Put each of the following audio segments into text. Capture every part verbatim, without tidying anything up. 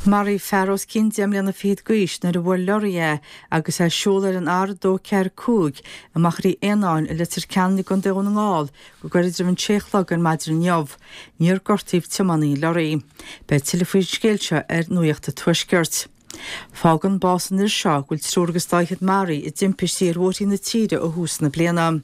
Marí fearros cindiam leanna fiad gúis na bhfuil loria agus é siúlar an ardó cear cúg amach rí éáin i litir ceannig an deún ngáil go gairid an tséchlag an maidir an neamh, níor gortaíh timaní lorí, be tilfuid scéilte ar nuíochta tuisgurt. Fágan básan ir seo gúil trúrgus daichad Marí i dimpir sí róí na tíre ó hús na bliana.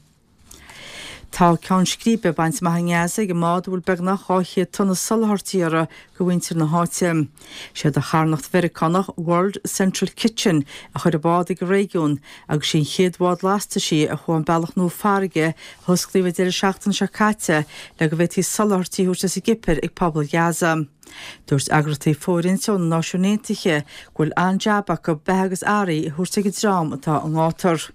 Tá ceann scríbe baint maithangéasa go mád bhfuil beag nach cháiche tunna salhartíara go bhaintir na háite. Siad a charnacht Vericánach World Central Kitchen a chuir a bád ag réigiún agus sin chéadhád lásta sí a chuan bailach nó farige thusclíomh idir seachtain se caite le go bhfuil tí salhartí úrta sa gipir ag pobl Gaza. Dúirt agrataí fórintiún náisiúnéntaige ghfuil anjaba go beagus airí i thuirsa go drám atá an gátar.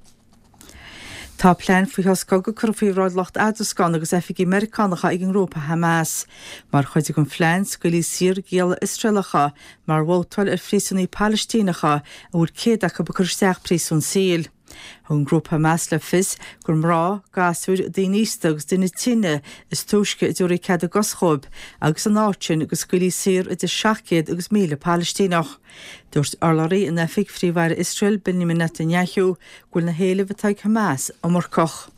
Tá plean faoi thoscog go curfaí ráid locht adascán agus efigí Americánacha ag an Rópa Hamas, mar chuide gon phlean scoilí sír géal Israelacha mar bhótáil ar phríosúnaí Palestínacha a bhfuil céadacha ba chuirteach príosún síl. Thn grúp Hamas le fis gur mrá gasúir daoníostagus duine tine is túisce i dúirí cead a goschób agus an áitin agus scoilí sír i de seaachcéad agus míle Palestínach. Dúirt orlarí in efig phríomhhaire Israel Benjamin Netanyahu ghfuil na héalamh atá Hamas ó marcoch.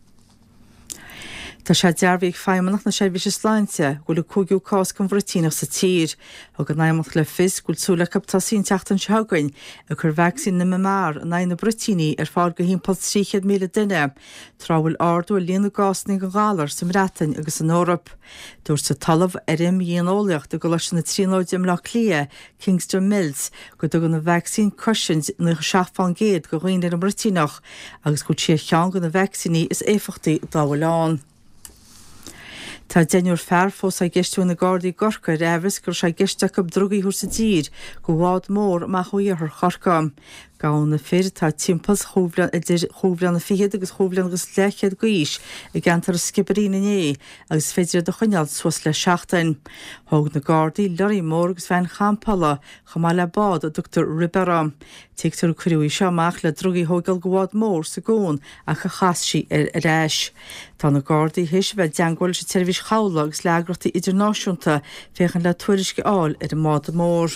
Tá sé dearbhíh feimmanach na seirbhís sláinte ghfuil le cúgiú cás go bhreitínach sa tír, a go naimach le fis ghfuil súla captasín teachtain seagain a chur vaccín na mar a nain na Britíní ar fáil go hímpal tríchéad míle duine, trábhfuil ardú a líana gásnaí go gálar sa Mreatain agus an Órap. Dúirt sa talamh arim dhéanolaíocht a go leis na tríóideam le clia Kingston Mills go do go na vaccín cushions na seaachfáin géad go ghaoin ar an Britínach agus go tí chean go na vaccíní is éfachtaí dábhláán. Tá déanúr fear fós a gistú na Gardaí Gorca réhris gur sé gisteach go drugaí thuair sa dír go bhád mór má chuíothar chorcam. Gáin na fir tá timpplas chóbhlean na fiad agus chóbhlean agus lechead gois i gceantar skiparí na né agus féidir do chuineal suas le seachtain. Thóg na Gardaí lorí mór agus bhein champala chamá le bád a Doctor Ribera. Teachtar cuiúí seoach le drugaí thógal go bhád mór sa gún a cha chasí ar a réis. Tá na Gardaí his bheith deanghil sé televís chaula agus leagrachtaí idirnáisiúnta féchan le tuairisce áil ar a mád mór.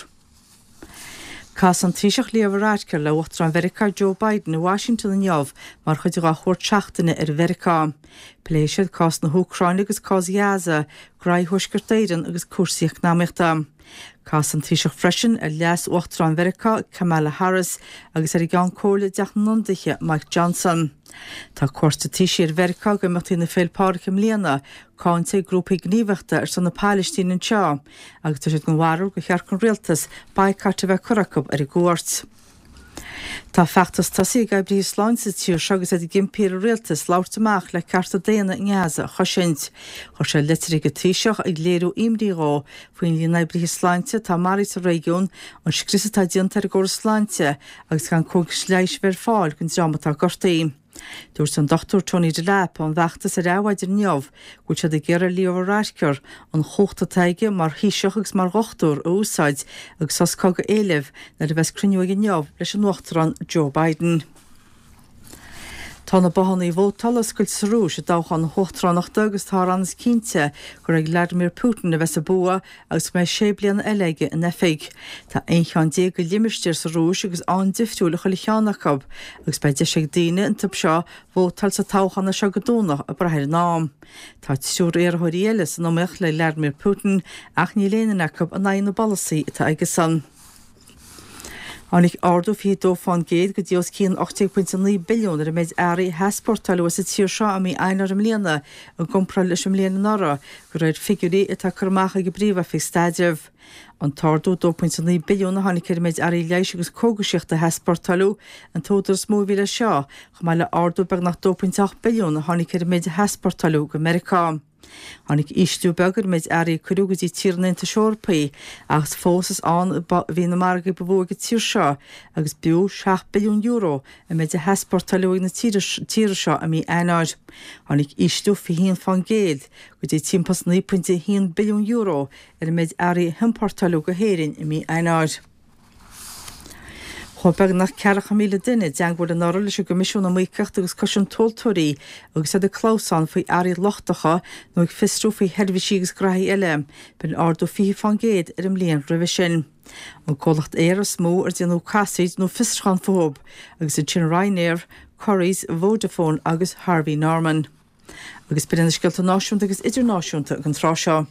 Cas an tríseach léamh ráidcear le uachtar an Vericá Joe Biden i Washington an neamh mar chuid a chuir teachtaine ar Vericá. Pléisiad cás na Húcráin agus cás Gaza, graith thuisgurtéireann agus cuasaíoch námeachta. Cas an tríseach freisin a leas uachtar an Vericá Kamala Harris agus ar i gceann cóla deachnondaithe Mike Johnson. Tá cuairsta tíisi ar Vericá go meachtaí na féilpáiric am líana cáinte grúpaí gníomhachta ar san na Palestín an teo, agus tá siad go bhharú go chearcan rialtas baicarte bheith curacab ar i gcuairt. Tá feachtas tasí gaibrí sláinte tíor segus a gimpéir rialtas láirtamach le carta déana in Gaza a chosint. Chir sé literí go tíiseach ag léirú imdíá faoin líon naibrí sláinte tá marí sa réigiún an scrisatá diontar a ggóir sláinte agus gan cóg sleis ver fáil gon dramatá gortaí. Dúirt an Doctor Tony de Lap an bheachtas a ráhaidir neamh go se de ggéar líomh ráiscear an chóchta taige mar híiseach agus mar gochtúr ó úsáid agus sascága éileh na de bheits cruniuig neamh leis an nuachtar an Joe Biden. Tá na bahannaí bhótalas goil sarúis a dáchan na hochtránachta agus tá annas cínte gur ag Vladimir Putin na bheits a bua agus mé sé bliana eile in efig. Tá aonchean dé go limistíir sarúis agus an diftúla chu cheannachab agus bei deise daine an tub seo bhótal sa táchanna seo go dúnach a brathir nám. Tá tíúr ar thuiríalas an nómeach le Vladimir Putin ach ní léananachab a naon na ballasaí atá aige san. Annig ardú fi dófán géad go dios cían ochtaí point ní biliún ar a méid airí hesportáil was a tíir seo a mí einar am líana an gompra leis am líana nara go raibh figurí atá chumach go bríomh fi staidirh. An tardú dó point ní biliún a hánig ar méid airí leis agus cógusicht a hesportáilú an tódar smóhíle seo chumá le ardú beg nach dó point ach biliún a hánig ar méid hesportáilú go Americá. Hannig istú begur méid airí chuúgadí tíirnainta seorpaí agus fósas an bhí na marga bhóga tíir seo agus beú seach biliún euro a méid a hesportáilúig na tíir seo a mí eináid. Hannig istú fi híon fan géad go dtí timpas ní point híon biliún euro ar méid airí himportáilú go héirinn i mí eináid. Chopeg nach ceach míle duine deanghfuil an ála se gomisisiún na muoicecht agus cosisiún toltóirí agus a de chlásán faoi airí lochtacha nó ag fistrú faoi herbhí agus graí eile, ben ardú fií fan géad ar im líon roimh sin. An cólacht éar a smó ar déanú casaid nó fistrán fób agus a sin Ryanair, Currys, Vodafone agus Harvey Norman. Agus byrjan ysgilta náisiúnta agus idirnáisiúnta gan trá seo.